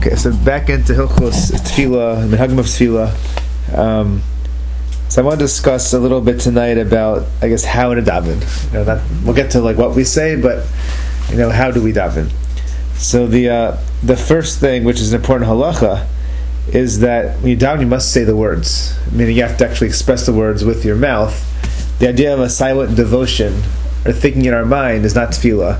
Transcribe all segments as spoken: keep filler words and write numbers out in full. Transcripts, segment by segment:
Okay, so back into Hilchos Tefillah, Minhagim of Tefillah. Um, so I want to discuss a little bit tonight about, I guess, how to daven. You know, not, we'll get to like what we say, but you know, how do we daven? So the uh, the first thing, which is an important halacha, is that when you daven, you must say the words. Meaning, you have to actually express the words with your mouth. The idea of a silent devotion or thinking in our mind is not tefillah.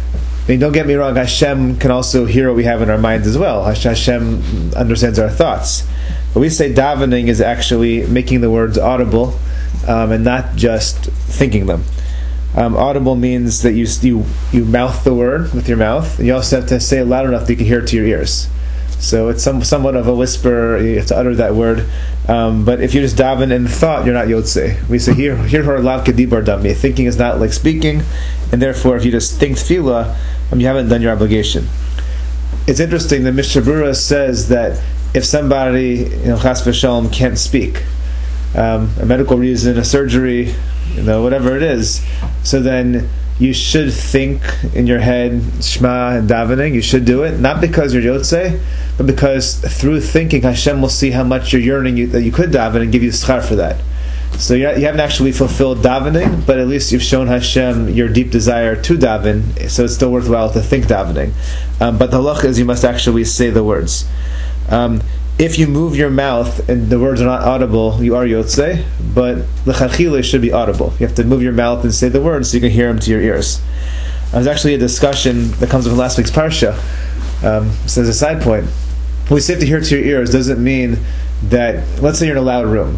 I mean, don't get me wrong, Hashem can also hear what we have in our minds as well. Hashem understands our thoughts. But we say davening is actually making the words audible um, and not just thinking them. Um, audible means that you, you you mouth the word with your mouth, and you also have to say it loud enough that you can hear it to your ears. So it's some, somewhat of a whisper, you have to utter that word. Um, but if you just daven in thought, you're not yotzei. We say, here, here her lav kedibar dami. Thinking is not like speaking, and therefore if you just think tefillah, um, you haven't done your obligation. It's interesting, the Mishnah Berurah says that if somebody, you know, chas v'shalom, can't speak, um, a medical reason, a surgery, you know, whatever it is, so then you should think in your head Shema and davening. You should do it, not because you're yotzei, but because through thinking Hashem will see how much you're yearning you, that you could daven and give you schar for that. So you you haven't actually fulfilled davening, but at least you've shown Hashem your deep desire to daven, so it's still worthwhile to think davening. Um, but the halacha is you must actually say the words. Um, if you move your mouth and the words are not audible, you are yotzei, but l'chachila should be audible. You have to move your mouth and say the words so you can hear them to your ears. There's actually a discussion that comes from last week's parsha. Um, so as a side point, when we say to hear to your ears doesn't mean that, let's say you're in a loud room.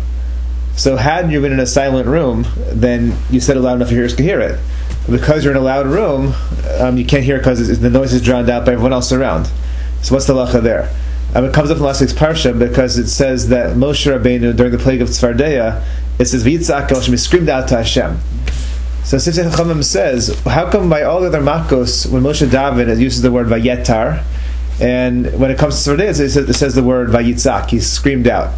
So had you been in a silent room, then you said it loud enough your ears can hear it. Because you're in a loud room, um, you can't hear it because the noise is drowned out by everyone else around. So what's the halacha there? Um, it comes up in last week's parsha because it says that Moshe Rabbeinu, during the plague of Tzfardeya, it says, V'yitzak el Hashem, screamed out to Hashem. So Sifsei Chachamim says, how come by all the other makos, when Moshe daven, it uses the word Vayetar, and when it comes to Tzfardeya, it says, it says the word Vayitzak, he screamed out.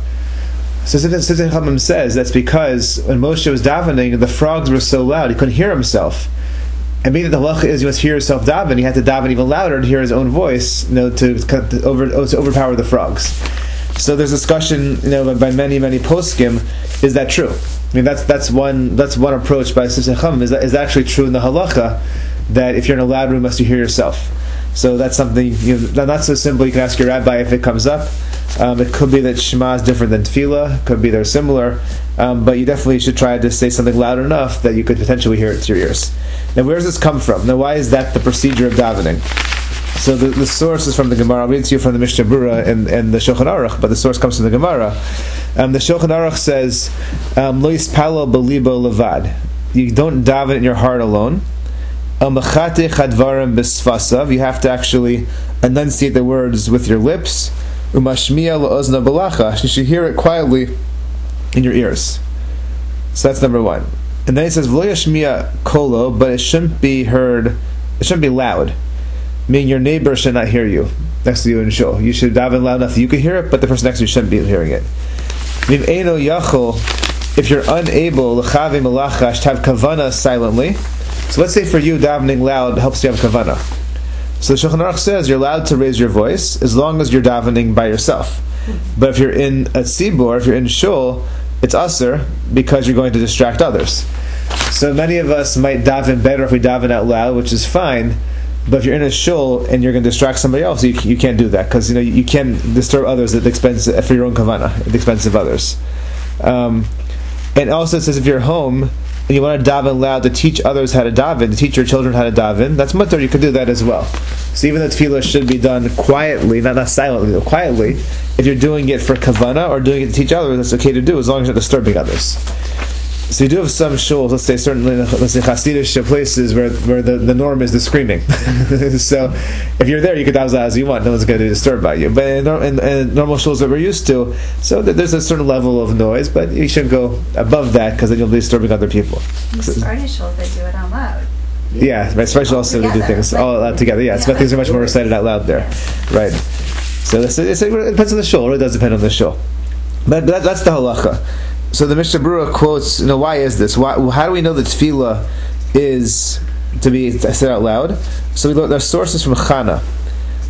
So Sifsei Chachamim says that's because when Moshe was davening, the frogs were so loud, he couldn't hear himself. And being that the halacha is you must hear yourself daven, he had to daven even louder to hear his own voice, you know, to, to, over, to overpower the frogs. So there's discussion, you know, by many many poskim. Is that true? I mean, that's that's one that's one approach by Sifsei Chachamim. Is that is that actually true in the halacha that if you're in a loud room, must you hear yourself? So that's something, you know, not so simple. You can ask your rabbi if it comes up. Um, it could be that Shema is different than Tefillah. It could be they're similar. Um, but you definitely should try to say something loud enough that you could potentially hear it to your ears. Now, where does this come from? Now, why is that the procedure of davening? So the, the source is from the Gemara. I'll read to you from the Mishnah Berurah and, and the Shulchan Aruch, but the source comes from the Gemara. Um, the Shulchan Aruch says, Lo yispalo b'libo levad. You don't daven in your heart alone. You have to actually enunciate the words with your lips. You should hear it quietly in your ears. So that's number one. And then he says, V'lo yashmiya kolo, but it shouldn't be heard, it shouldn't be loud. Meaning your neighbor should not hear you next to you in shul. You should daven loud enough that you can hear it, but the person next to you shouldn't be hearing it. If you're unable to have kavana silently, so let's say for you davening loud helps you have kavana. So the Shulchan Aruch says you're allowed to raise your voice as long as you're davening by yourself. But if you're in a tzibur, if you're in shul, it's asur because you're going to distract others. So many of us might daven better if we daven out loud, which is fine. But if you're in a shul and you're going to distract somebody else, you, you can't do that because you know you can't disturb others at the expense for your own kavana, at the expense of others. Um, and also it says if you're home and you want to daven loud to teach others how to daven, to teach your children how to daven, that's mutter, you could do that as well. So even though tefillah should be done quietly, not not silently, but quietly, if you're doing it for kavana or doing it to teach others, that's okay to do as long as you're not disturbing others. So you do have some shuls, let's say certainly, let's say Hasidic places where where the, the norm is the screaming. So if you're there, you can daven as loud as you want. No one's going to be disturbed by you. But in, in, in normal shuls that we're used to, so there's a certain level of noise, but you shouldn't go above that because then you'll be disturbing other people. In Sephardi shuls, they do it out loud. Yeah, right. Especially also they do things all out together. Yeah, yeah. So things are much more recited out loud there, right? So it's, it's, it depends on the shul. It really does depend on the shul. But, but that, that's the halacha. So the Mishnah Berurah quotes, you know, why is this? Why, how do we know that tefillah is to be said out loud? So we look, there's sources from Chana.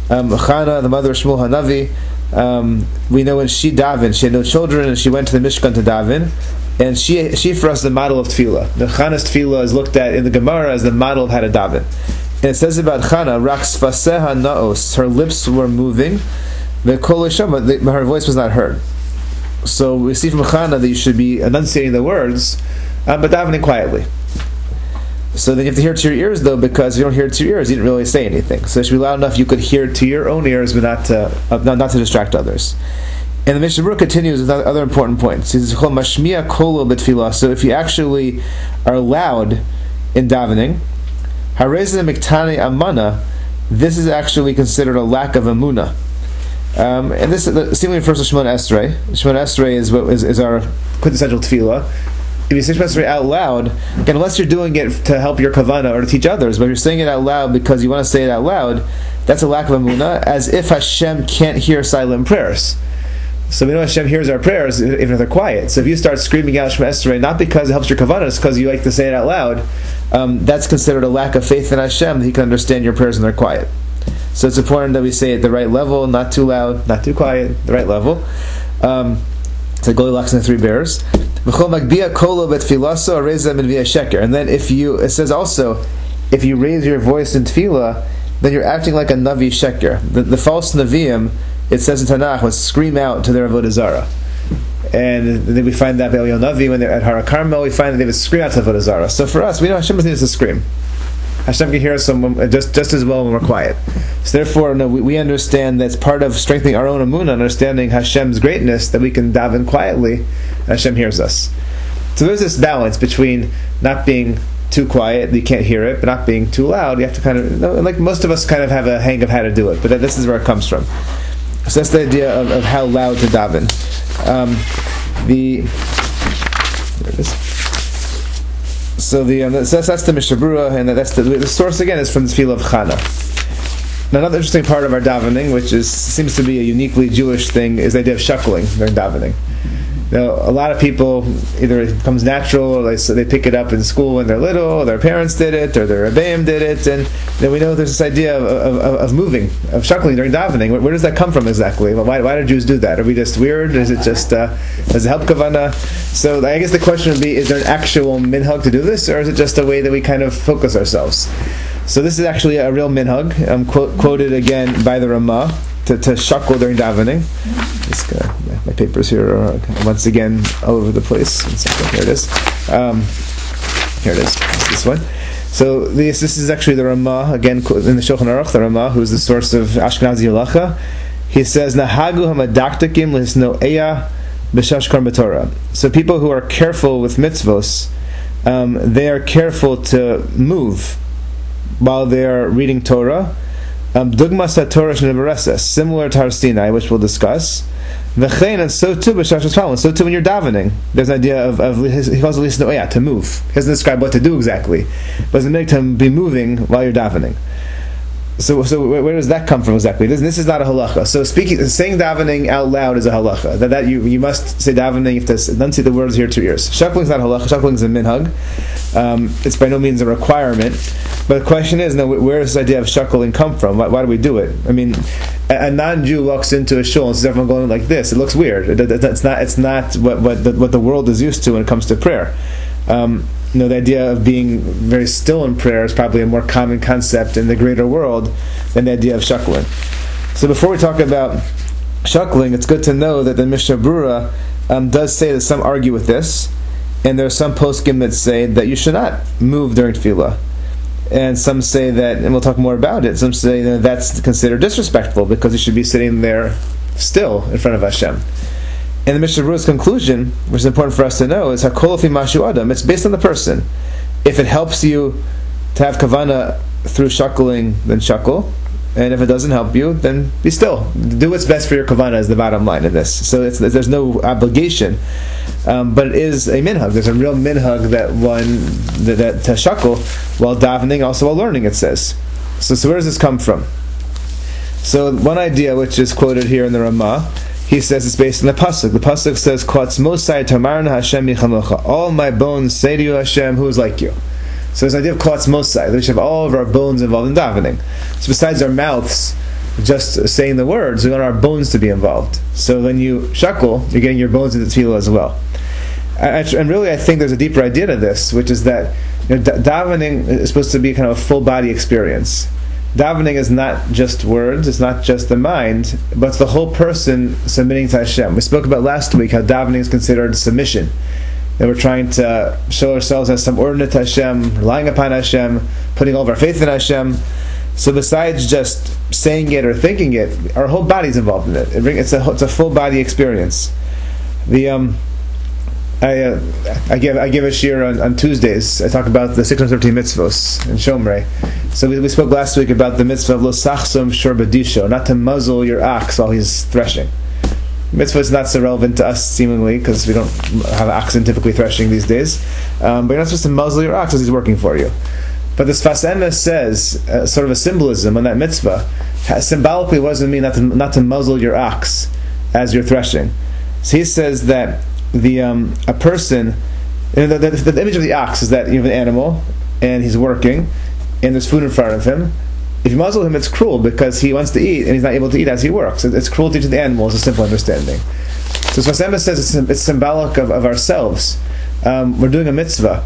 Um, Chana, the mother of Shmuel Hanavi, um, we know when she davened, she had no children, and she went to the Mishkan to daven. And she, she for us, the model of tefillah. The Chana's tefillah is looked at in the Gemara as the model of how to daven. And it says about Chana, Rak sfaseha naos, her lips were moving, the kol shama, her voice was not heard. So we see from Chana that you should be enunciating the words, um, but davening quietly. So then you have to hear it to your ears, though, because if you don't hear it to your ears, you didn't really say anything. So it should be loud enough you could hear it to your own ears, but not to, uh, not, not to distract others. And the Mishnah Berurah continues with other important points. He says, "Mashmiya kolo b'tfilah." So if you actually are loud in davening, harezeh miktani amana, this is actually considered a lack of amuna. Um, and this seemingly refers to Shemona Esrei. Shemona Esrei is what is, is our quintessential tefillah. If you say Shemona Esrei out loud, again, unless you're doing it to help your kavanah or to teach others, but if you're saying it out loud because you want to say it out loud, that's a lack of amuna, as if Hashem can't hear silent prayers. So we know Hashem hears our prayers even if they're quiet. So if you start screaming out Shema Esrei, not because it helps your kavanah, it's because you like to say it out loud, um, that's considered a lack of faith in Hashem that He can understand your prayers when they're quiet. So it's important that we say it at the right level, not too loud, not too quiet, the right level. Um, it's like Goldilocks and the Three Bears. And then if you, it says also, if you raise your voice in tefillah, then you're acting like a Navi Sheker. The, the false Naviim, it says in Tanakh, would scream out to their Avodah Zarah. And then we find that by Eliyahu Navi, when they're at Har Carmel, we find that they would scream out to Avodah Zarah. So for us, we know Hashem doesn't need us to scream. Hashem can hear us just, just as well when we're quiet. So therefore, no, we, we understand that's part of strengthening our own Amunah, understanding Hashem's greatness, that we can daven quietly, and Hashem hears us. So there's this balance between not being too quiet, you can't hear it, but not being too loud. You have to kind of, like most of us kind of have a hang of how to do it, but this is where it comes from. So that's the idea of, of how loud to daven. Um, the there it is. So the um, that's, that's the Mishnah Berurah, and that's the, the source again is from the tefillah of Chana. Now, another interesting part of our davening, which is seems to be a uniquely Jewish thing, is the idea of shuckling during davening. Now, a lot of people, either it becomes natural, or they, so they pick it up in school when they're little, or their parents did it, or their rebbeim did it, and then we know there's this idea of, of, of moving, of shuckling during davening. Where, where does that come from exactly? Why, why do Jews do that? Are we just weird? Is it just, uh, does it help kavanah? So I guess the question would be, is there an actual minhag to do this, or is it just a way that we kind of focus ourselves? So this is actually a real minhag, um, quote, quoted again by the Ramah, to, to shuckle during davening. This guy, my papers here are once again all over the place. Here it is. Um, here it is. It's this one. So this this is actually the Ramah again in the Shulchan Aruch. The Ramah, who is the source of Ashkenazi halacha, he says, "Nahagu hamadaktakim lisno eya b'shashkar b'torah." So people who are careful with mitzvos, um, they are careful to move while they are reading Torah. Dugmas HaTorah Shnevareses, similar to Har Sinai, which we'll discuss. V'chein, and so too b'shashas palin, so too when you're davening. There's an idea of, of he calls it lisno eya, to move. He doesn't describe what to do exactly, but it's a make to be moving while you're davening. So, so where, where does that come from exactly? This, this is not a halacha. So, speaking, saying davening out loud is a halacha. That, that you you must say davening. You have to enunciate the words here to ears. Shuckling is not halacha. Shuckling is a minhag. Um, it's by no means a requirement. But the question is, now, where does this idea of shuckling come from? Why, why do we do it? I mean, a, a non-Jew walks into a shul and sees everyone going like this. It looks weird. It, it, it's not. It's not what what the, what the world is used to when it comes to prayer. Um, You know, the idea of being very still in prayer is probably a more common concept in the greater world than the idea of shuckling. So before we talk about shuckling, it's good to know that the Mishnah Berurah um, does say that some argue with this, and there are some poskim that say that you should not move during tefillah. And some say that, and we'll talk more about it, some say that that's considered disrespectful because you should be sitting there still in front of Hashem. And the Mishnah Berurah's conclusion, which is important for us to know, is Hakol fi mashu adam. It's based on the person. If it helps you to have kavanah through shuckling, then shuckle. And if it doesn't help you, then be still. Do what's best for your kavanah is the bottom line in this. So it's, there's no obligation. Um, but it is a minhag. There's a real minhag that one, that, that to shuckle while davening, also while learning, it says. So, so where does this come from? So one idea, which is quoted here in the Ramah, he says it's based on the pasuk. The pasuk says, "Koatzmosai tamarna Hashem yichamocha." All my bones say to you, Hashem, who is like you. So there's an idea of koatzmosai, that we should have all of our bones involved in davening. So besides our mouths, just saying the words. We want our bones to be involved. So when you shackle, you're getting your bones into tefillah as well. And really, I think there's a deeper idea to this, which is that you know, davening is supposed to be kind of a full body experience. Davening is not just words, it's not just the mind, but it's the whole person submitting to Hashem. We spoke about last week how davening is considered submission. That we're trying to show ourselves as subordinate to Hashem, relying upon Hashem, putting all of our faith in Hashem. So besides just saying it or thinking it, our whole body's involved in it. it bring, it's, a, it's a full body experience. The um, I uh, I give I give a shir on, on Tuesdays. I talk about the six hundred thirteen mitzvos in Shomrei. So we, we spoke last week about the mitzvah of lo sachsum shor badisho, not to muzzle your ox while he's threshing. Mitzvah is not so relevant to us seemingly because we don't have oxen typically threshing these days. Um, but you're not supposed to muzzle your ox as he's working for you. But the Sfas Emes says uh, sort of a symbolism on that mitzvah. Symbolically, what does it mean not to not to muzzle your ox as you're threshing? So he says that the um, a person, you know, the, the, the image of the ox is that you have an animal and he's working and there's food in front of him. If you muzzle him, it's cruel because he wants to eat and he's not able to eat as he works. It's cruelty to the animal is a simple understanding. So Sfas Emes says it's, it's symbolic of, of ourselves. Um, we're doing a mitzvah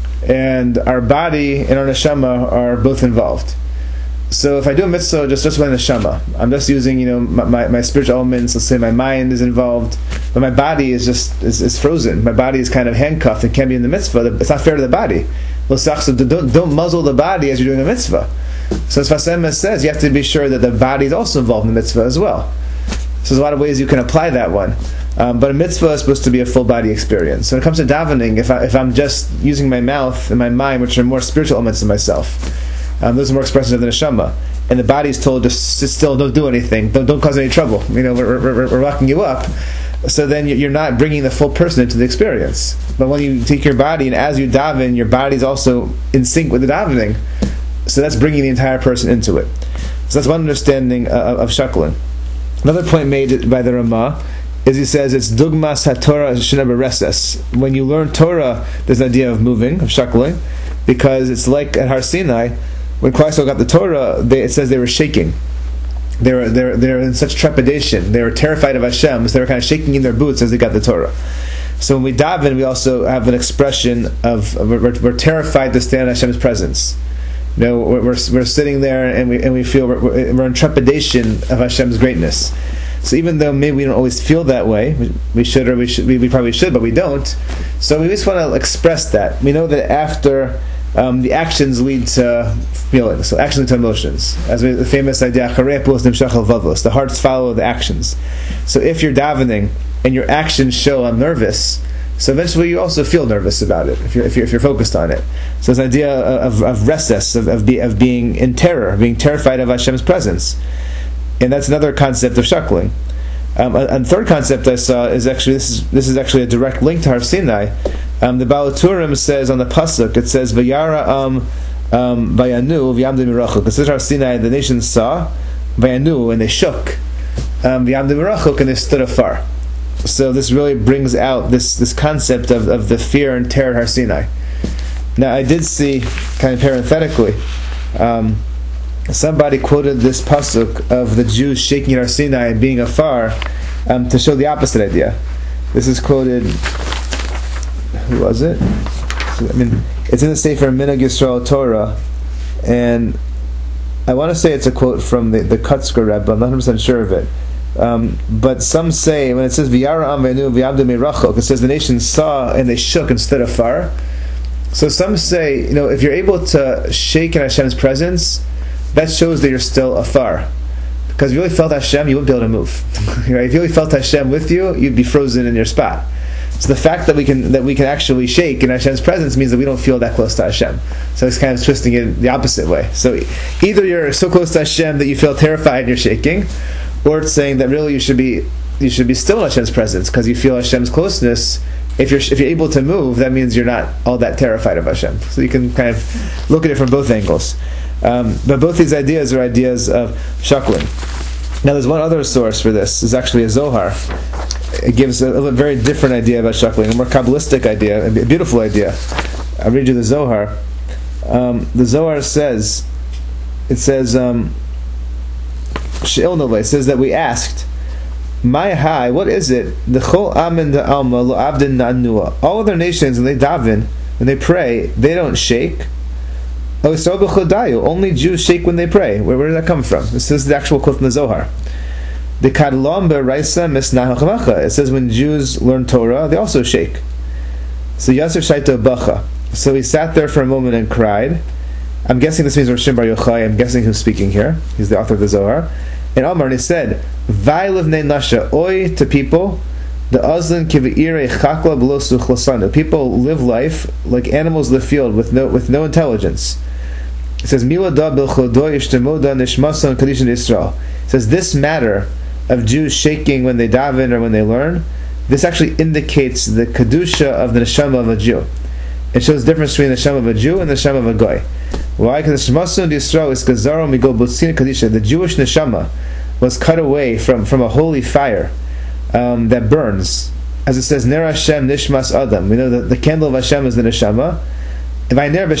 and our body and our neshama are both involved. So if I do a mitzvah just just with neshama, I'm just using you know my, my, my spiritual elements. Let's say my mind is involved, but my body is just is, is frozen. My body is kind of handcuffed and can't be in the mitzvah. It's not fair to the body. Don't don't muzzle the body as you're doing a mitzvah. So as Sfas Emes says, you have to be sure that the body is also involved in the mitzvah as well. So there's a lot of ways you can apply that one. Um, but a mitzvah is supposed to be a full body experience. So when it comes to davening, if I, if I'm just using my mouth and my mind, which are more spiritual elements of myself. Um, those are more expressions of the neshama, and the body is told just sit still, don't do anything, don't don't cause any trouble. You know, we're we're, we're locking you up. So then you're not bringing the full person into the experience. But when you take your body and as you daven, your body is also in sync with the davening. So that's bringing the entire person into it. So that's one understanding uh, of shackling. Another point made by the Ramah is he says it's dugmas haTorah shena bereses. When you learn Torah, there's an idea of moving, of shackling, because it's like at Har Sinai. When Klal Yisrael got the Torah, they, it says they were shaking. They were they were, they were in such trepidation. They were terrified of Hashem, so they were kind of shaking in their boots as they got the Torah. So when we daven, we also have an expression of, of we're, we're terrified to stand in Hashem's presence. You know, we're we're, we're sitting there and we and we feel we're, we're in trepidation of Hashem's greatness. So even though maybe we don't always feel that way, we, we should or we should we, we probably should, but we don't. So we just want to express that. We know that after. Um, the actions lead to feelings, so actions lead to emotions. As we, the famous idea, the hearts follow the actions. So if you're davening and your actions show I'm nervous, so eventually you also feel nervous about it if you're if you're, if you're focused on it. So this idea of of reses, of of, be, of being in terror, being terrified of Hashem's presence, and that's another concept of shackling. Um, a, a third concept I saw is actually this is this is actually a direct link to Har Sinai. Um, the Baal Turim says on the pasuk, it says Vayara um Vayanu v'yamdu mirachuk. This is Har Sinai. The nation saw Vayanu and they shook. Um, v'yamdu mirachuk and they stood afar. So this really brings out this this concept of, of the fear and terror at Har Sinai. Now I did see, kind of parenthetically, um, somebody quoted this pasuk of the Jews shaking at Har Sinai and being afar um, to show the opposite idea. This is quoted. Who was it? I mean, it's in the Sefer Minhag Yisrael Torah, and I want to say it's a quote from the, the Kutzker Rebbe. I'm not one hundred percent sure of it. Um, but some say, when it says V'yara am v'yanu v'yamdu mirachok, it says the nation saw and they shook instead of far. So some say, you know, if you're able to shake in Hashem's presence, that shows that you're still afar. Because if you really felt Hashem, you wouldn't be able to move. Right? If you really felt Hashem with you, you'd be frozen in your spot. So the fact that we can that we can actually shake in Hashem's presence means that we don't feel that close to Hashem. So it's kind of twisting it the opposite way. So either you're so close to Hashem that you feel terrified and you're shaking, or it's saying that really you should be you should be still in Hashem's presence because you feel Hashem's closeness. If you're if you're able to move, that means you're not all that terrified of Hashem. So you can kind of look at it from both angles. Um, but both these ideas are ideas of shackling. Now there's one other source for this. It's actually a Zohar. It gives a, a very different idea about shackling, a more Kabbalistic idea, a beautiful idea. I'll read you the Zohar. Um, the Zohar says, it says, um, She'ilnova, it says that we asked, my high, what is it? The chol amin the alma lo abdin na'nua. All other nations, when they daven, when they pray, they don't shake. Only Jews shake when they pray. Where, where did that come from? This is the actual quote from the Zohar. The kadlom be'raisa misnahachavacha. It says when Jews learn Torah, they also shake. So Yasser shaita bacha. So he sat there for a moment and cried. I'm guessing this means Rosh Bar Yochai. I'm guessing who's speaking here. He's the author of the Zohar. And Amar, and he said, Vai livnei nasha, oi to people, the azlin kive'irei chakla below suchlasana. People live life like animals live field with no with no intelligence. It says, Mila da bilchodo yishtamoda nishmasan kadishan Yisrael. It says this matter of Jews shaking when they daven or when they learn, this actually indicates the kedusha of the neshama of a Jew. It shows the difference between the neshama of a Jew and the neshama of a goy. Why? Because the neshama of Yisrael is gazaro migo butzin kadisha. The Jewish neshama was cut away from, from a holy fire um, that burns. As it says, Ner Hashem nishmas adam. We know that the candle of Hashem is the neshama. So we know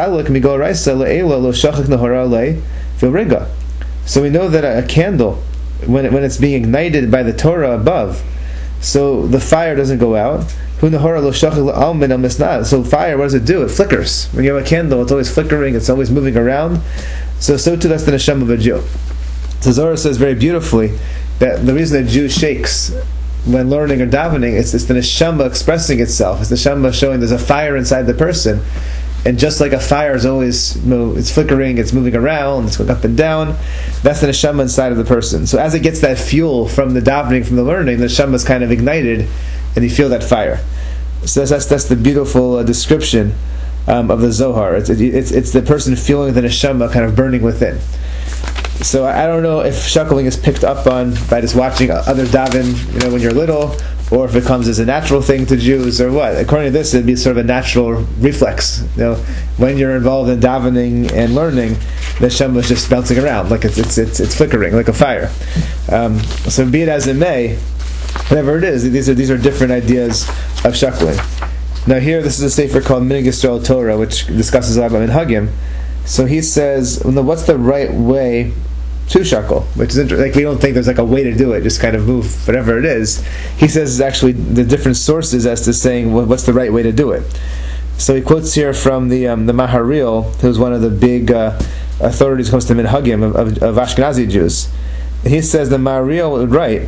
that a, a candle, when it, when it's being ignited by the Torah above, so the fire doesn't go out. So fire, what does it do? It flickers. When you have a candle, it's always flickering, it's always moving around. So so too that's the neshama of a Jew. So Zohar says very beautifully that the reason a Jew shakes when learning or davening, it's, it's the neshama expressing itself. It's the neshama showing there's a fire inside the person. And just like a fire is always, you know, it's flickering, it's moving around, it's going up and down, that's the neshama inside of the person. So as it gets that fuel from the davening, from the learning, the neshama is kind of ignited, and you feel that fire. So that's that's, that's the beautiful uh, description um, of the Zohar. It's, it, it's it's the person feeling the neshama kind of burning within. So I don't know if shuckling is picked up on by just watching other daven, you know, when you're little, or if it comes as a natural thing to Jews, or what. According to this, it'd be sort of a natural reflex. You know, when you're involved in davening and learning, the neshama is just bouncing around, like it's it's it's, it's flickering, like a fire. Um, so be it as it may, whatever it is, these are these are different ideas of shuckling. Now here, this is a sefer called Minhag Yisrael Torah, which discusses a lot about minhagim. So he says, well, what's the right way to shackle? Which is interesting. Like, we don't think there's like a way to do it, just kind of move whatever it is. He says actually the different sources as to saying well, what's the right way to do it. So he quotes here from the um, the Maharil, who's one of the big uh, authorities when it comes to minhagim of, of, of Ashkenazi Jews. And he says the Maharil would write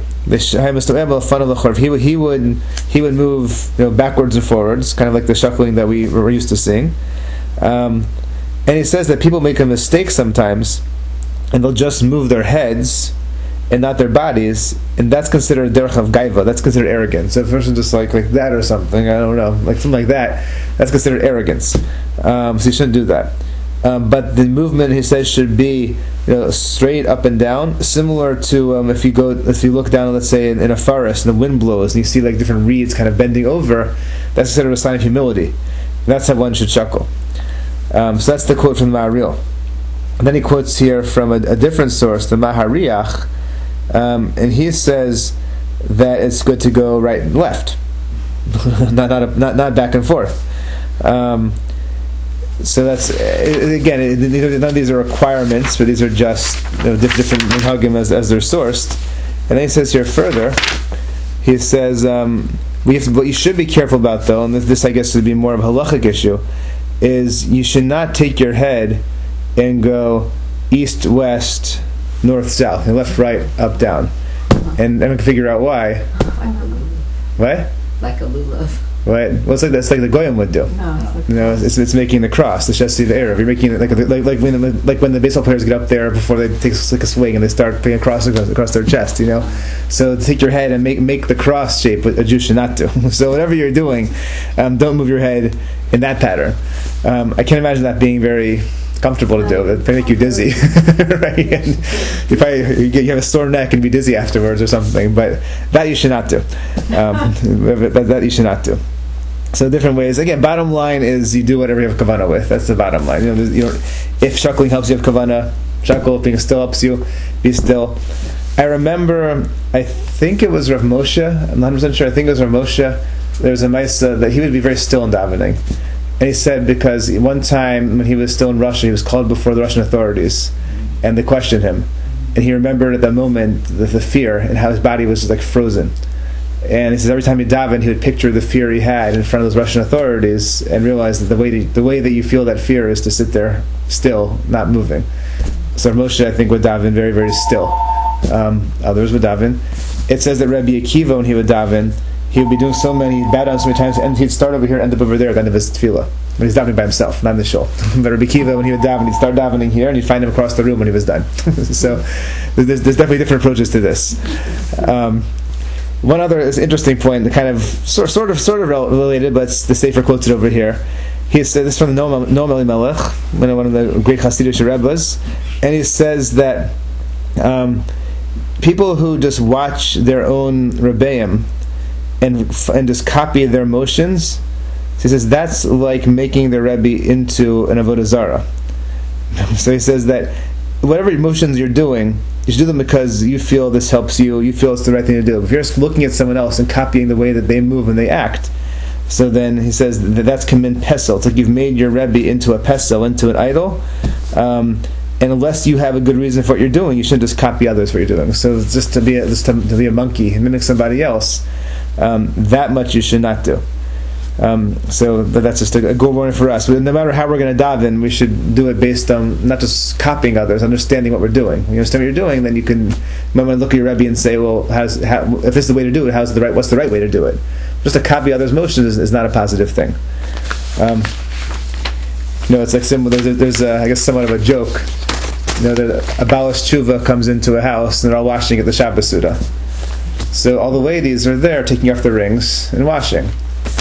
he would he would he would move, you know, backwards and forwards, kind of like the shuckling that we were used to seeing. Um, And he says that people make a mistake sometimes, and they'll just move their heads and not their bodies, and that's considered derech of gaiva. That's considered arrogance. So if a person just like like that or something, I don't know, like something like that, that's considered arrogance. Um, so you shouldn't do that. Um, but the movement, he says, should be, you know, straight up and down, similar to um, if you go, if you look down, let's say in, in a forest, and the wind blows, and you see like different reeds kind of bending over. That's considered a sign of humility. That's how one should chuckle. Um, so that's the quote from the Maharil. And then he quotes here from a, a different source, the Mahariach, um, and he says that it's good to go right and left, not, not not not back and forth. Um, so that's again, none of these are requirements, but these are just, you know, different minhagim as as they're sourced. And then he says here further, he says um, we have to, what you should be careful about though, and this, this I guess would be more of a halachic issue, is you should not take your head and go east, west, north, south, and left, right, up, down. And then we can figure out why. What? Like a lulav. Right? Well, it's like that's like the goyim would do. No, you know, it's, it's making the cross, the shesi of Erev. You're making it like like like when the, like when the baseball players get up there before they take like a swing and they start putting a cross across, across their chest. You know, so take your head and make make the cross shape. What a Jew should not do. So whatever you're doing, um, don't move your head in that pattern. Um, I can't imagine that being very comfortable to do. That may make you dizzy, right? And you probably you, get, you have a sore neck and be dizzy afterwards or something. But that you should not do. Um, that, that you should not do. So different ways. Again, bottom line is you do whatever you have kavanah with. That's the bottom line. You know, you know, if shuckling helps you have kavanah, shackle. If being still helps you, be still. I remember, I think it was Rav Moshe. I'm not one hundred percent sure. I think it was Rav Moshe. There was a Maisa that he would be very still in davening. And he said because one time when he was still in Russia, he was called before the Russian authorities, and they questioned him. and he remembered at that moment the, the fear and how his body was like frozen. And he says every time he davened, he would picture the fear he had in front of those Russian authorities, and realize that the way to, the way that you feel that fear is to sit there still, not moving. So Moshe, I think, would daven very, very still. Um, others would daven. It says that Rabbi Akiva, when he would daven, he would be doing so many, he'd bow down so many times, and he'd start over here and end up over there at the end of his tefillah. When he's davening by himself, not in the shul. But Rabbi Akiva, when he would daven, he'd start davening here, and you'd find him across the room when he was done. So there's, there's definitely different approaches to this. Um, One other interesting point, the kind of sort, sort of sort of related, but it's the Sefer quoted over here. He said this is from the Noam Elimelech, one of the great Hasidic Rebbes, and he says that um, people who just watch their own Rebbeim and and just copy their motions, he says that's like making the Rebbe into an Avodah Zarah. So he says that whatever motions you're doing, you should do them because you feel this helps you, you feel it's the right thing to do. If you're just looking at someone else and copying the way that they move and they act, so then he says that that's kamin pesel. It's like you've made your Rebbe into a pesel, into an idol. Um, and unless you have a good reason for what you're doing, you shouldn't just copy others what you're doing. So just to be a, just to, to be a monkey and mimic somebody else, um, that much you should not do. Um, so that's just a, a good warning for us. No matter how we're going to daven, we should do it based on not just copying others, understanding what we're doing. When you understand what you're doing, then you can maybe look at your Rebbe and say, "Well, how's, how, if this is the way to do it, how's the right? What's the right way to do it?" Just to copy others' motions is, is not a positive thing. Um, you know, it's like similar. There's, a, there's a, I guess, somewhat of a joke. You know, that a Balas Tshuva comes into a house and they're all washing at the Shabbos Suda. So all the ladies are there taking off the rings and washing.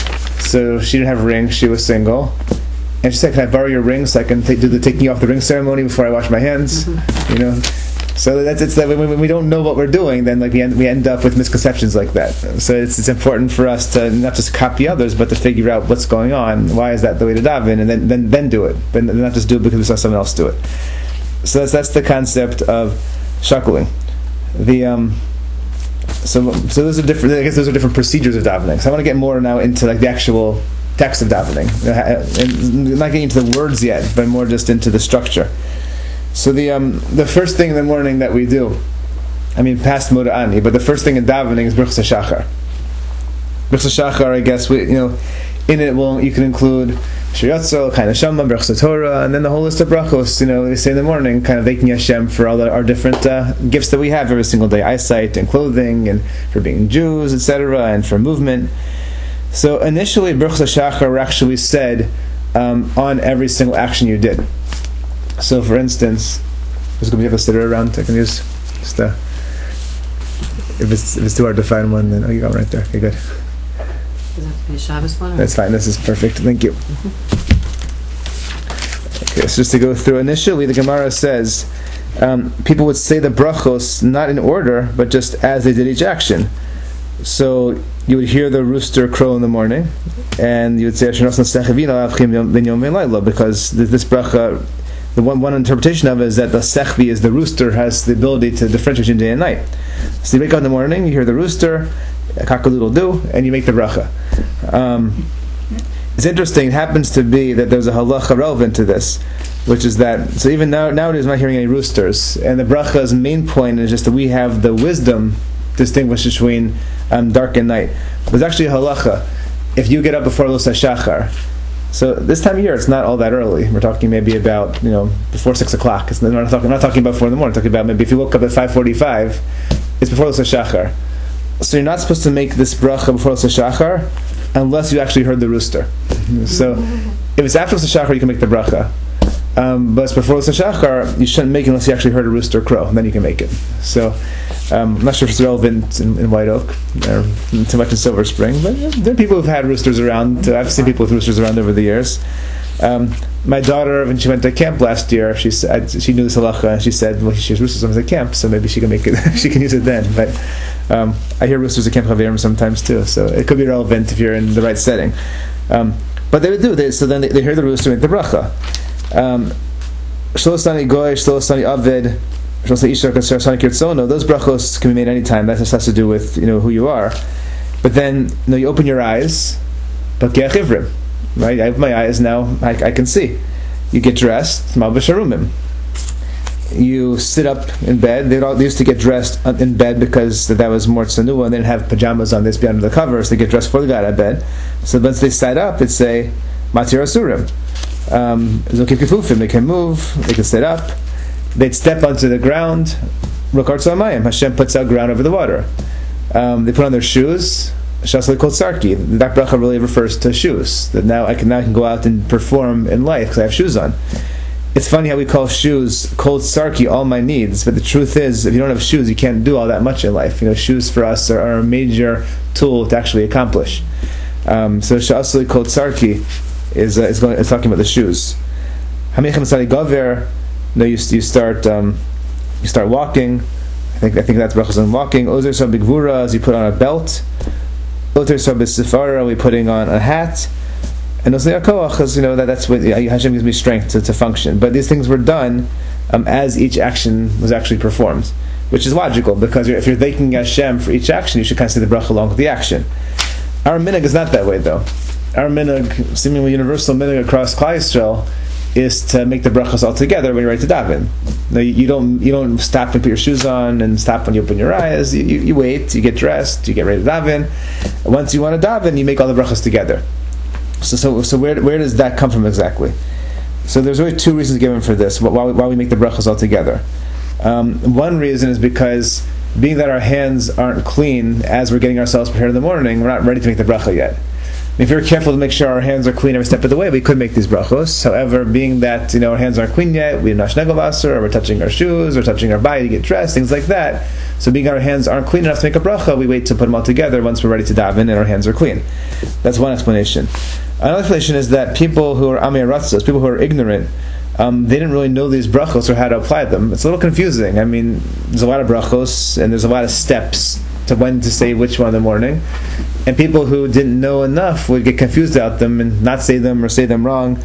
So she didn't have rings, she was single. And she said, "Can I borrow your rings so I can t- do the taking off the ring ceremony before I wash my hands?" Mm-hmm. You know? So that's it's that when we don't know what we're doing, then like we end, we end up with misconceptions like that. So it's it's important for us to not just copy others, but to figure out what's going on. Why is that the way to daven? And then then, then do it. But not just do it because we saw someone else do it. So that's that's the concept of shackling. The um So, so those are different. I guess those are different procedures of davening. So I want to get more now into like the actual text of davening, and not getting into the words yet, but more just into the structure. So the um, the first thing in the morning that we do, I mean past Moda Ani, but the first thing in davening is Birchas HaShachar. Birchas HaShachar, I guess we, you know, in it, well, you can include Shir Yotzel, Chayin Hashama, Birchas Torah, and then the whole list of brachos. You know, we say in the morning, kind of thanking Hashem for all the, our different uh, gifts that we have every single day, eyesight and clothing, and for being Jews, et cetera, and for movement. So initially, Birchas HaShachar were actually said um, on every single action you did. So, for instance, there's going to be a sitter around. I can use just uh, if it's if it's too hard to find one, then oh, you got one right there. Okay, good. Does it have to be a Shabbos one? Or? That's fine. This is perfect. Thank you. Okay, so just to go through, initially the Gemara says um, people would say the brachos not in order, but just as they did each action. So you would hear the rooster crow in the morning, and you would say because this bracha, the one one interpretation of it is that the sechvi is the rooster has the ability to differentiate between day and night. So you wake up in the morning, you hear the rooster, a cock-a-doodle do, and you make the bracha. Um, it's interesting. It happens to be that there's a halacha relevant to this, which is that so even now nowadays I'm not hearing any roosters, and the bracha's main point is just that we have the wisdom to distinguish between um, dark and night. There's actually a halacha if you get up before Los HaShachar. So this time of year, it's not all that early. We're talking maybe about, you know, before six o'clock. It's not, I'm, not talking, I'm not talking about four in the morning. I'm talking about maybe if you woke up at five forty-five, it's before Los HaShachar. So you're not supposed to make this bracha before Los HaShachar unless you actually heard the rooster. So if it's after Los HaShachar, you can make the bracha. Um, but it's before Los HaShachar, you shouldn't make it unless you actually heard a rooster crow, and then you can make it. So um, I'm not sure if it's relevant in, in White Oak or too much in Silver Spring, but yeah, there are people who've had roosters around. I've seen people with roosters around over the years. Um, my daughter, when she went to camp last year, she said she knew this halacha, and she said, "Well, she has roosters at camp, so maybe she can make it. She can use it then." But um, I hear roosters at Camp Chaverim sometimes too, so it could be relevant if you're in the right setting. Um, but they would do this, so then they, they hear the rooster make the bracha. Um, Shlosani goy, Shlosani aved, Shlosani ishar, Shlosani kirtzono. Those brachos can be made anytime. That just has to do with, you know, who you are. But then, you know, you open your eyes, but ge'achivrim, right? I have my eyes now. I, I can see. You get dressed, malbish harumim. you sit up in bed. They, all, they used to get dressed in bed because that was more tsanua, and they didn't have pajamas on. They used to be under the covers. They get dressed before they got out of bed. So once they sat up, it'd say matir asurim. Um, they can move. They can sit up. They'd step onto the ground. Hashem puts out ground over the water. Um, they put on their shoes. Shasli Kol Sarki. That bracha really refers to shoes. That now I can now I can go out and perform in life because I have shoes on. It's funny how we call shoes Kol Sarki, all my needs, but the truth is, if you don't have shoes, you can't do all that much in life. You know, shoes for us are, are a major tool to actually accomplish. Um, so Shasli Kol Sarki is uh, is going is talking about the shoes. Hamichem Sali Gover. No, you you start um, you start walking. I think I think that's brachas on walking. Ozer Sab Bigvura, as you put on a belt. Ozer Sab Sifara, we putting on a hat. And Osnei HaKoach, because you know that that's what Hashem gives me strength to, to function. But these things were done um, as each action was actually performed, which is logical because you're, if you're thanking Hashem for each action, you should kind of say the bracha along with the action. Our minhag is not that way, though. Our minhag, seemingly universal minhag across Klal Yisrael, is to make the brachas all together when you're ready to daven. No, you, you don't you don't stop and put your shoes on and stop when you open your eyes. You, you, you wait, you get dressed, you get ready to daven. Once you want to daven, you make all the brachas together. So so so where where does that come from exactly? So there's really two reasons given for this. Why we, why we make the brachas all together. Um, one reason is because being that our hands aren't clean as we're getting ourselves prepared in the morning, we're not ready to make the bracha yet. If you're careful to make sure our hands are clean every step of the way, we could make these brachos. However, being that you know our hands aren't clean yet, we nash negovasser, or we're touching our shoes, or touching our body to get dressed, things like that. So being our hands aren't clean enough to make a bracha, we wait to put them all together once we're ready to daven and our hands are clean. That's one explanation. Another explanation is that people who are amei ratzos, people who are ignorant, um, they didn't really know these brachos or how to apply them. It's a little confusing. I mean, there's a lot of brachos and there's a lot of steps to when to say which one in the morning. And people who didn't know enough would get confused about them and not say them or say them wrong.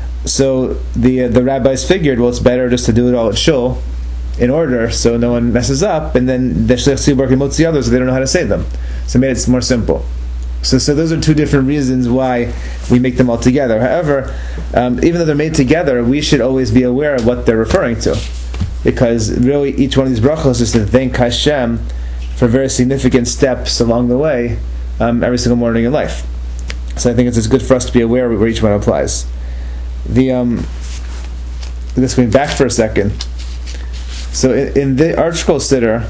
So the uh, the rabbis figured, well, it's better just to do it all at shul in order so no one messes up, and then the shliach tzibur can motzi others so they don't know how to say them. So it made it more simple. So so those are two different reasons why we make them all together. However, um, even though they're made together, we should always be aware of what they're referring to, because really each one of these brachos is to thank Hashem for very significant steps along the way. Um, every single morning in life. So I think it's, it's good for us to be aware where each one applies. The um, just going back for a second. So in, in the Archkol Siddur,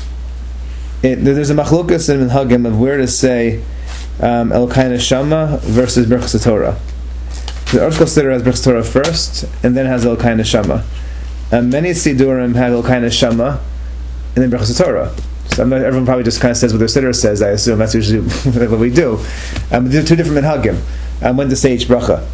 it, there's a machlokas in Minhagim of where to say um, Elokai Neshama versus Birchas Torah. The Archkol Siddur has Birchas Torah first, and then has Elokai Neshama. Um, many Siddurim have Elokai Neshama, and then Birchas Torah. So not, everyone probably just kind of says what their siddur says. I assume that's usually what we do. Um, there are two different minhagim um, when to say each bracha.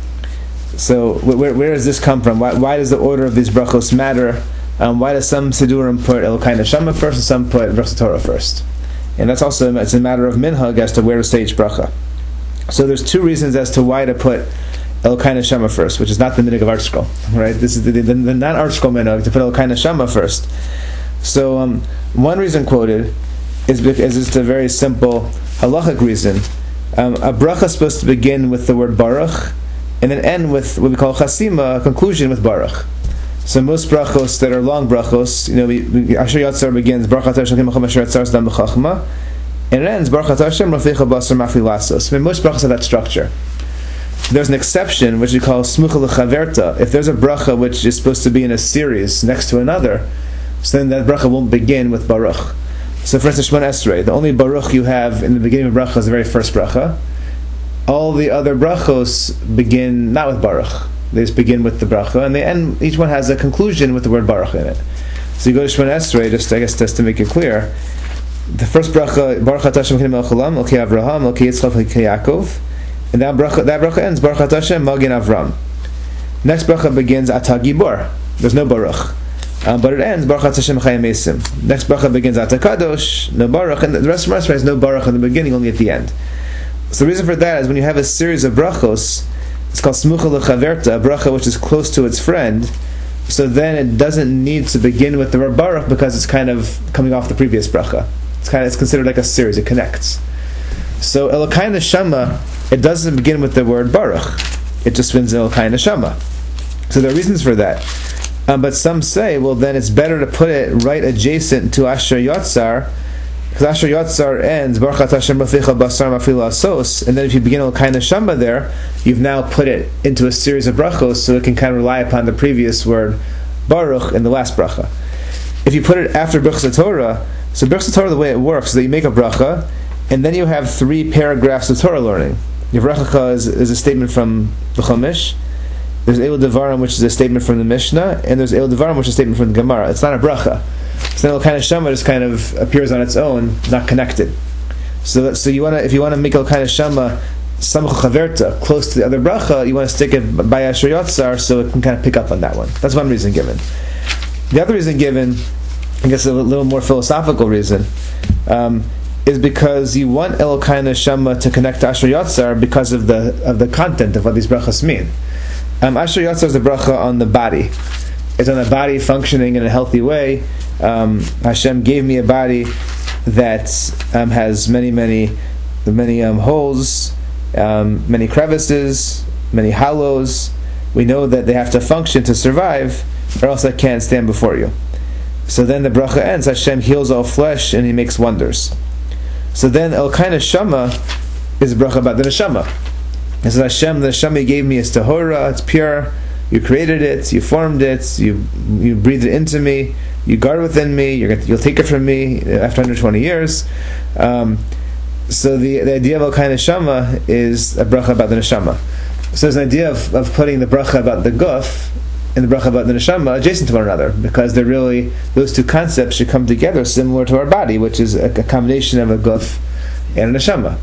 So where, where does this come from? Why, why does the order of these brachos matter? Um, why does some siddurim put Elokai Neshama first and some put Birchas Torah first? And that's also it's a matter of minhag as to where to say each bracha. So there's two reasons as to why to put Elokai Neshama first, which is not the minhag of Archkol, right? This is the, the, the non-Archkol minhag to put Elokai Neshama first. So um, one reason quoted is because it's a very simple halachic reason. Um, a bracha is supposed to begin with the word baruch and then end with what we call chasima, a conclusion with baruch. So most brachos that are long brachos, you know, we, we, Asher Yatzar begins baruch atah Hashem Kimacham Asher Yatzar Sdam B'chachma, and it ends baruch atah Hashem Raficha Basar Mafli Lasos. I mean, most brachos have that structure. There's an exception which we call smucha l'chaverta. If there's a bracha which is supposed to be in a series next to another, so then that bracha won't begin with baruch. So for instance, Shemona Esrei, the only baruch you have in the beginning of bracha is the very first bracha. All the other brachos begin not with baruch. They just begin with the bracha, and they end. Each one has a conclusion with the word baruch in it. So you go to Shemona Esrei, just I guess just to make it clear. The first bracha, Baruch Atah Hashem Elokeinu melech haolam, Elokei Avraham, Elokei Yitzchak, Elokei Yaakov, and that bracha that bracha ends Baruch Atah Hashem Magen Avram. Next bracha begins Atah Gibor. There's no baruch. Um, but it ends Baruch Atah Hashem Chayim Mesim. Next bracha begins Atah Kadosh, no baruch, and the rest of the has no baruch in the beginning, only at the end. So the reason for that is when you have a series of brachos, it's called Smucha L'Chaverta, a bracha which is close to its friend. So then it doesn't need to begin with the word baruch because it's kind of coming off the previous bracha. It's kind of it's considered like a series. It connects. So Elokai Neshama, it doesn't begin with the word baruch. It just begins Elokai Neshama. So there are reasons for that. Um, but some say, well, then it's better to put it right adjacent to Asher Yotzar, because Asher Yotzar ends Baruch Atah Hashem Raficha Basar Mafila Asos, and then if you begin Elokei Neshama there, you've now put it into a series of brachos, so it can kind of rely upon the previous word Baruch in the last bracha. If you put it after Birchas Torah, so Birchas Torah, the way it works is that you make a bracha, and then you have three paragraphs of Torah learning. Your bracha is, is a statement from the Chumash. There's Eil Devarim, which is a statement from the Mishnah, and there's Eil Devarim, which is a statement from the Gemara. It's not a bracha. So then Elokei Neshama just kind of appears on its own, not connected. So, that, so you want to, if you want to make Elokei Neshama Samcha Chaverta close to the other bracha, you want to stick it by Asher Yotzar so it can kind of pick up on that one. That's one reason given. The other reason given, I guess a little more philosophical reason, um, is because you want Elokei Neshama to connect to Asher Yotzar because of the of the content of what these brachas mean. Um, Asher Yotzar is the bracha on the body. It's on the body functioning in a healthy way. Um, Hashem gave me a body that um, has many, many, many um, holes, um, many crevices, many hollows. We know that they have to function to survive, or else I can't stand before you. So then the bracha ends. Hashem heals all flesh, and He makes wonders. So then Elokei Neshama is a bracha about the neshama. It says Hashem, the neshama You gave me is tahora, it's pure. You created it, you formed it, you you breathed it into me, you guard within me, you're gonna, you'll take it from me after one hundred twenty years. Um, so the, the idea of Elokei Neshama is a bracha about the neshama. So there's an idea of, of putting the bracha about the guf and the bracha about the neshama adjacent to one another, because they're really, those two concepts should come together similar to our body, which is a, a combination of a guf and a neshama.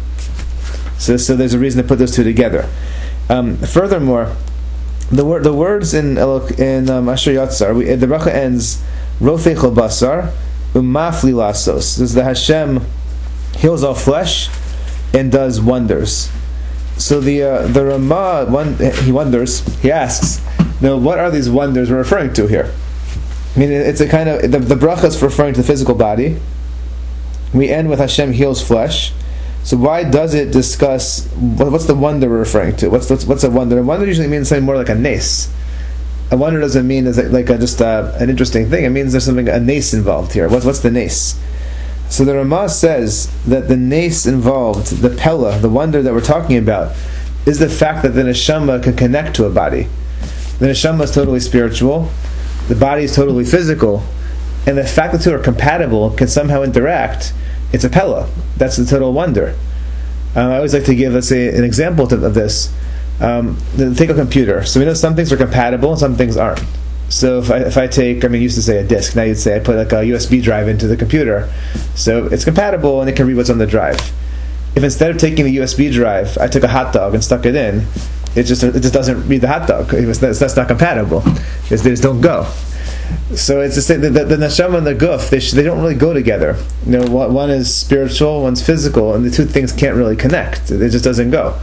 So, so there's a reason to put those two together. Um, furthermore, The word, the words in in um, Asher Yotzar, we, the bracha ends Rofei Chol Basar Umafli Lasos. This is the Hashem heals all flesh and does wonders. So the uh, the Ramah one, he wonders, he asks, now what are these wonders we're referring to here? I mean, it's a kind of the, the bracha is referring to the physical body. We end with Hashem heals flesh. So why does it discuss what, what's the wonder we're referring to? What's what's, what's a wonder? A wonder usually means something more like a nace. A wonder doesn't mean as like a, just a, an interesting thing. It means there's something a nace involved here. What's what's the nace? So the Ramah says that the nace involved, the pella, the wonder that we're talking about, is the fact that the neshama can connect to a body. The neshama is totally spiritual, the body is totally physical, and the fact that the two are compatible, can somehow interact. It's a pella. That's the total wonder. Um, I always like to give, let's say, an example to, of this. Um, take a computer. So we know some things are compatible and some things aren't. So if I, if I take, I mean, you used to say a disk. Now you'd say I put like a U S B drive into the computer. So it's compatible and it can read what's on the drive. If instead of taking the U S B drive, I took a hot dog and stuck it in, it just it just doesn't read the hot dog. It was, that's not compatible. It's, they just don't go. So it's the same. The, the, the neshama and the guf, they sh- they don't really go together. You know, one, one is spiritual, one's physical, and the two things can't really connect. It just doesn't go.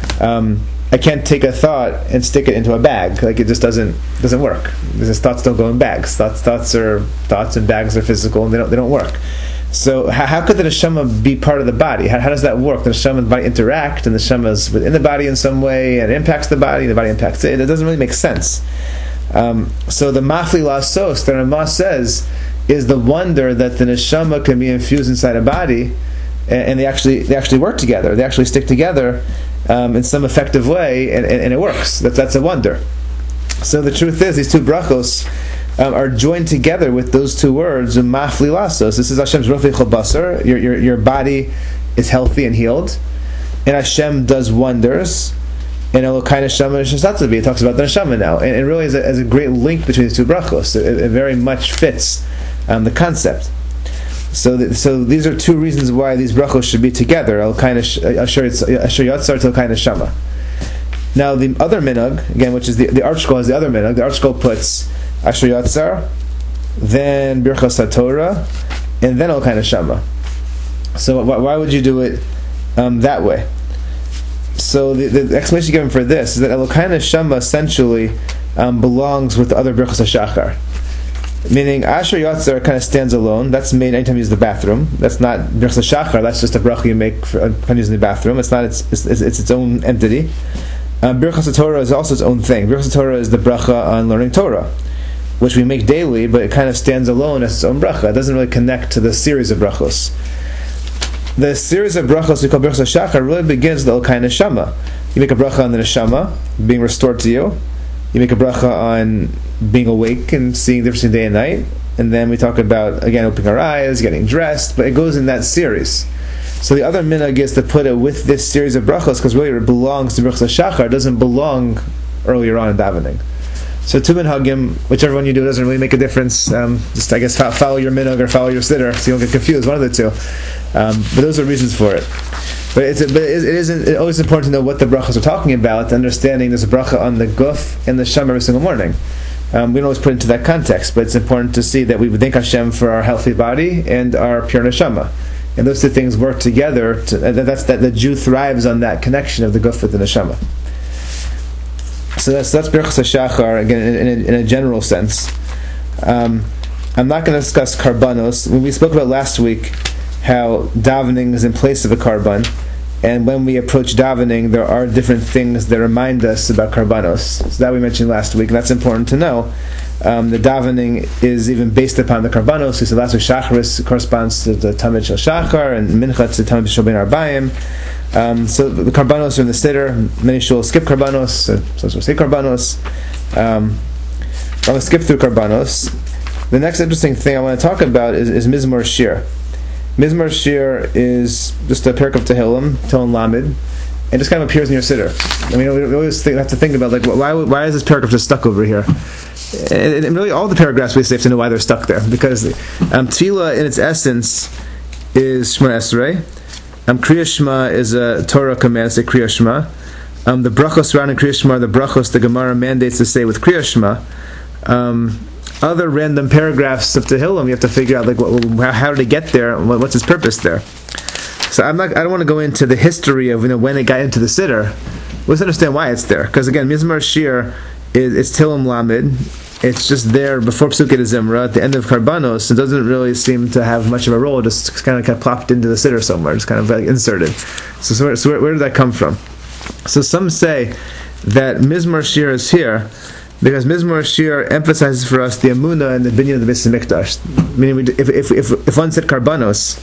Um, I can't take a thought and stick it into a bag. Like it just doesn't doesn't work. Because thoughts don't go in bags. Thoughts thoughts are thoughts, and bags are physical, and they don't they don't work. So how, how could the neshama be part of the body? How, how does that work? The neshama and the body interact, and the neshama is within the body in some way, and it impacts the body, and the body impacts it. It doesn't really make sense. Um, so the mafli lasos, the Ramah says, is the wonder that the neshama can be infused inside a body, and, and they actually they actually work together. They actually stick together um, in some effective way, and, and, and it works. That's that's a wonder. So the truth is, these two brachos um, are joined together with those two words, mafli lasos. This is Hashem's rofei chol basar. Your your your body is healthy and healed, and Hashem does wonders. And Elokei Neshama Shesatzavi, it talks about the neshama now, and it really is a, is a great link between the two brachos. It, it very much fits um, the concept. So, th- so these are two reasons why these brachos should be together. Elokei Asher Yotzar to Elokei Neshama. Now the other minhag, again, which is the the ArtScroll has the other minhag. The ArtScroll puts Asher Yotzar, then Birchas HaTorah, and then Elokei Neshama. So why, why would you do it um, that way? So the, the explanation given for this is that Elokei Neshama essentially um, belongs with the other Birchas HaShachar. Meaning Asher Yotzar kind of stands alone. That's made anytime you use the bathroom. That's not Birchas HaShachar. That's just a bracha you make for when using the bathroom. It's not its it's, it's, it's its own entity. Um, Birchas HaTorah is also its own thing. Birchas HaTorah is the bracha on learning Torah. which we make daily, but it kind of stands alone as its own bracha. It doesn't really connect to the series of brachos. The series of brachos we call brachos HaShachar really begins with the Elkai Neshama. You make a bracha on the Neshama, being restored to you. You make a bracha on being awake and seeing the difference between day and night. And then we talk about, again, opening our eyes, getting dressed, but it goes in that series. So the other minhag is to put it with this series of brachos, because really it belongs to brachos HaShachar. It doesn't belong earlier on in davening. So two minhagim, whichever one you do, doesn't really make a difference. Um, just, I guess, follow your minhag or follow your siddur, so you don't get confused, one of the two. Um, but those are reasons for it. But it's but it isn't it's always important to know what the brachas are talking about, understanding there's a bracha on the guf and the sham every single morning. Um, we don't always put it into that context, but it's important to see that we would thank Hashem for our healthy body and our pure neshama. And those two things work together. To, uh, that's that the Jew thrives on that connection of the guf with the neshama. So that's that's Birchas HaShachar, again, in, in, a, in a general sense. Um, I'm not going to discuss karbanos. When we spoke about last week how davening is in place of a karban, and when we approach davening, there are different things that remind us about karbanos. So that we mentioned last week, and that's important to know. Um, the davening is even based upon the karbanos. So last week, Shacharis corresponds to the Tamid Shel Shachar, and Mincha to Tamid Shel Ben Arbayim. Um, so the karbanos are in the siddur. Many shuls skip karbanos, so some say karbanos. Um, I'm going to skip through karbanos. The next interesting thing I want to talk about is, is Mizmor Shir. Mizmor Shir is just a parak of Tehillim, Tehillim Lamed, and just kind of appears in your siddur. I mean, we always think, have to think about like why why is this paragraph just stuck over here? And, and really, all the paragraphs we say have to know why they're stuck there, because um, Tefillah in its essence is Shema Esrei. Um, Kriya Shema is a Torah command to say Kriya Shema. Um, the brachos surrounding Kriya Shema are the brachos the Gemara mandates to say with Kriya Shema. Um, Other random paragraphs of Tehillim, you have to figure out like what, how did it get there, and what's its purpose there. So I'm not. I don't want to go into the history of you know when it got into the siddur. Let's understand why it's there. Because again, Mizmor Shir is it's Tehillim Lamed. It's just there before Psukei de Zimra at the end of Karbanos. It doesn't really seem to have much of a role. It just kind of got plopped into the siddur somewhere. Just kind of like inserted. So, so, where, so where, where did that come from? So some say that Mizmor Shir is here because Mizmor Shir emphasizes for us the Emunah and the binyan of the Beis Hamikdash. Meaning, we, if, if if if one said Karbanos,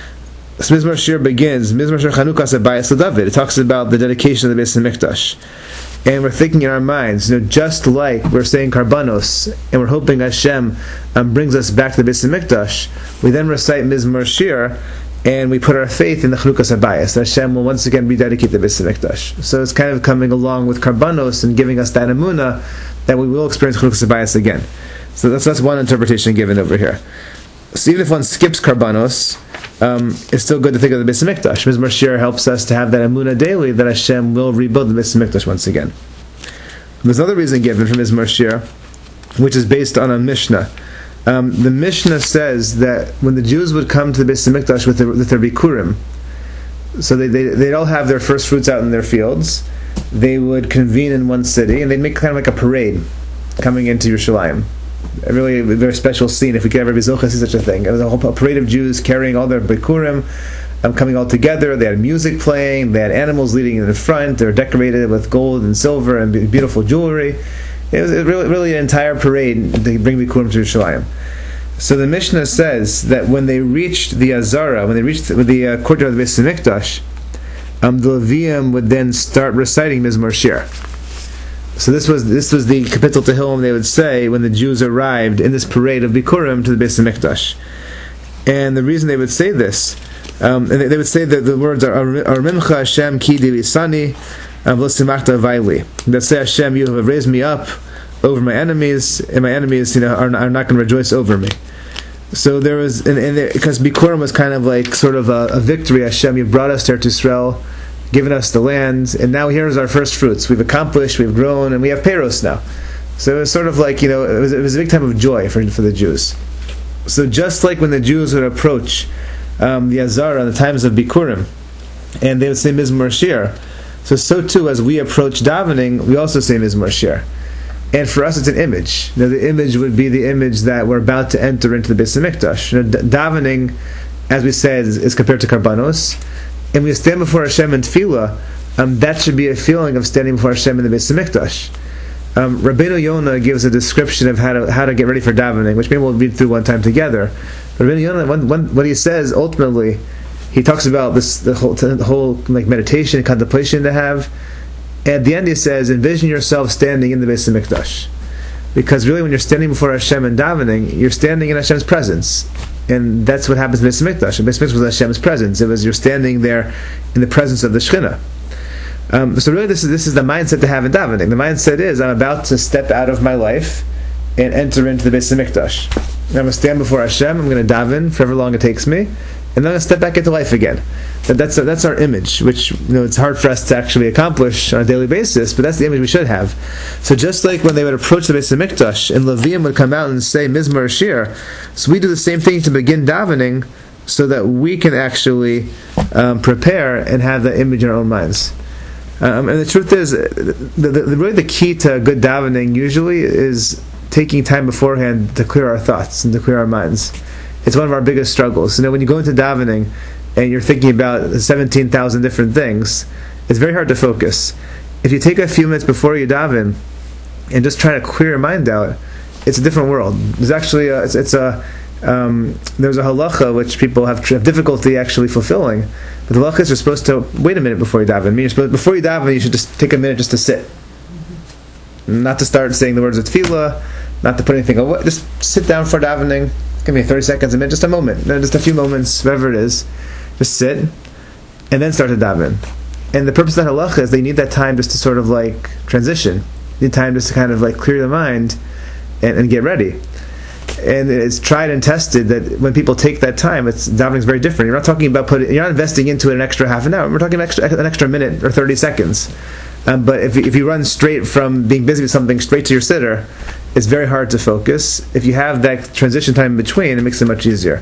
so Mizmor Shir begins Mizmor Shir Chanukah Sabayis LeDavid. It talks about the dedication of the Beis Hamikdash, and we're thinking in our minds, you know, just like we're saying Karbanos, and we're hoping Hashem um, brings us back to the Beis Hamikdash. We then recite Mizmor Shir, and we put our faith in the Chanukah Sabayis. Hashem will once again rededicate the Beis Hamikdash. So it's kind of coming along with Karbanos and giving us that Emunah that we will experience Chanukah Sabayis again. So that's that's one interpretation given over here. So even if one skips Karbanos, um, it's still good to think of the Beis Hamikdash. Mizmor Shir helps us to have that Emunah daily that Hashem will rebuild the Beis Hamikdash once again. There's another reason given for Mizmor Shir, which is based on a Mishnah. Um, the Mishnah says that when the Jews would come to the Beis Hamikdash with their, with their Bikurim, so they, they, they'd all have their first fruits out in their fields, they would convene in one city, and they'd make kind of like a parade coming into Yerushalayim. A really a very special scene, if we could ever be zochah see such a thing. It was a whole a parade of Jews carrying all their Bikurim, um, coming all together. They had music playing, they had animals leading in the front, they were decorated with gold and silver and beautiful jewelry. It was really, really an entire parade to bring Bikurim to Yerushalayim. So the Mishnah says that when they reached the Azara, when they reached the, the uh, courtyard of the Beis Hamikdash, um, the Levium would then start reciting Mizmor Shir. So this was this was the Kapitel Tehillim they would say when the Jews arrived in this parade of Bikurim to the Beis Hamikdash. And the reason they would say this, um, and they, they would say that the words are Armincha Hashem Ki Divisani V'Losimachta Vaili. That say, Hashem, you have raised me up over my enemies, and my enemies, you know, are, are not going to rejoice over me. So there was, and, and there, because Bikurim was kind of like sort of a, a victory. Hashem, you brought us to Eretz Yisrael, given us the land, and now here's our first fruits. We've accomplished, we've grown, and we have Peros now. So it was sort of like, you know, it was, it was a big time of joy for for the Jews. So just like when the Jews would approach um, the Azara in the times of Bikurim, and they would say Mizmor Shir, so so too as we approach davening, we also say Mizmor Shir. And for us, it's an image. You know, the image would be the image that we're about to enter into the Beis Hamikdash. You know, d- davening, as we said, is, is compared to Karbanos. And when we stand before Hashem in Tefillah, um, that should be a feeling of standing before Hashem in the Beis Hamikdash. Um, Rabbeinu Yonah gives a description of how to how to get ready for davening, which maybe we'll read through one time together. But Rabbeinu Yonah, one, one, what he says ultimately, he talks about this the whole the whole like meditation, contemplation to have. At the end, he says, "Envision yourself standing in the Beis Hamikdash," because really, when you're standing before Hashem and davening, you're standing in Hashem's presence, and that's what happens in Beis Hamikdash. And Beis Hamikdash was Hashem's presence. It was you're standing there in the presence of the Shekhinah. Um, so really, this is this is the mindset to have in davening. The mindset is, I'm about to step out of my life and enter into the Beis Hamikdash. I'm going to stand before Hashem. I'm going to daven for however long it takes me, and then I'm going to step back into life again. That, that's that's our image, which you know it's hard for us to actually accomplish on a daily basis, but that's the image we should have. So just like when they would approach the Beis Hamikdash, and Levium would come out and say Mizmor Shir, so we do the same thing to begin davening, so that we can actually um, prepare and have that image in our own minds. Um, and the truth is, the, the, the, really the key to good davening usually is taking time beforehand to clear our thoughts and to clear our minds. It's one of our biggest struggles. You know, when you go into davening and you're thinking about seventeen thousand different things, it's very hard to focus. If you take a few minutes before you daven and just try to clear your mind out, it's a different world. There's actually a, it's, it's a um, there's a halacha which people have, have difficulty actually fulfilling. But the halacha is you're supposed to wait a minute before you daven. I mean, you're supposed, before you daven, you should just take a minute just to sit, not to start saying the words of tefillah, not to put anything away. Just sit down for davening. Give me thirty seconds, a minute, just a moment, just a few moments, whatever it is. Just sit, and then start to daven. And the purpose of that halacha is they need that time just to sort of like transition. You need time just to kind of like clear the mind and, and get ready. And it's tried and tested that when people take that time, it's davening is very different. You're not talking about putting, you're not investing into it an extra half an hour. We're talking extra, an extra minute or thirty seconds. Um, but if if you run straight from being busy with something straight to your sitter, it's very hard to focus. If you have that transition time in between, it makes it much easier.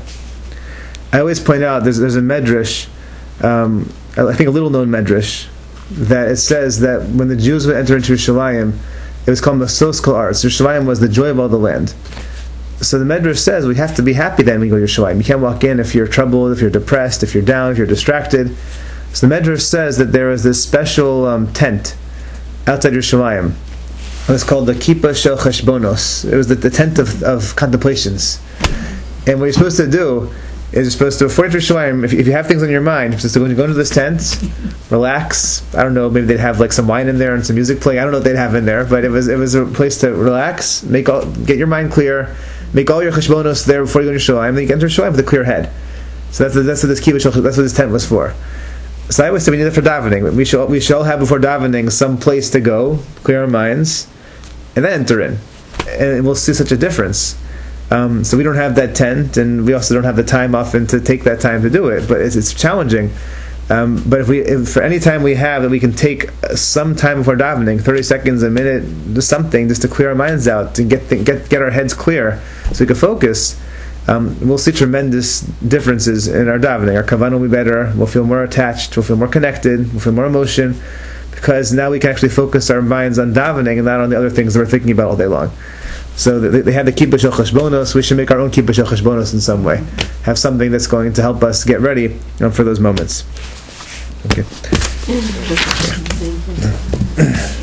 I always point out there's there's a medrash, um, I think a little known medrash, that it says that when the Jews would enter into Yerushalayim, it was called Masos Kol Aretz. Yerushalayim was the joy of all the land. So the medrash says we have to be happy then when we go to Yerushalayim. You can't walk in if you're troubled, if you're depressed, if you're down, if you're distracted. So the medrash says that there was this special um, tent outside Yerushalayim. It was called the Kippah Shel Cheshbonos. It was the, the tent of, of contemplations. And what you're supposed to do is you're supposed to, before you enter Yerushalayim, if, if you have things on your mind, you're supposed to go, go into this tent, relax. I don't know, maybe they'd have like some wine in there and some music playing. I don't know what they'd have in there, but it was it was a place to relax, make all, get your mind clear, make all your cheshbonos there before you go to Yerushalayim. Then you can enter Yerushalayim with a clear head. So that's that's what this kibbutz, that's what this tent was for. So I always say we need it for davening. We shall we shall have before davening some place to go, clear our minds, and then enter in, and we'll see such a difference. Um, so we don't have that tent, and we also don't have the time often to take that time to do it. But it's, it's challenging. Um, but if we, if for any time we have that we can take some time before davening, thirty seconds, a minute, just something, just to clear our minds out, to get th- get get our heads clear, so we can focus. Um, we'll see tremendous differences in our davening. Our kavanah will be better. We'll feel more attached. We'll feel more connected. We'll feel more emotion, because now we can actually focus our minds on davening and not on the other things that we're thinking about all day long. So they, they had the Kippah Shel Cheshbonos. We should make our own Kippah Shel Cheshbonos in some way. Have something that's going to help us get ready, you know, for those moments. Okay.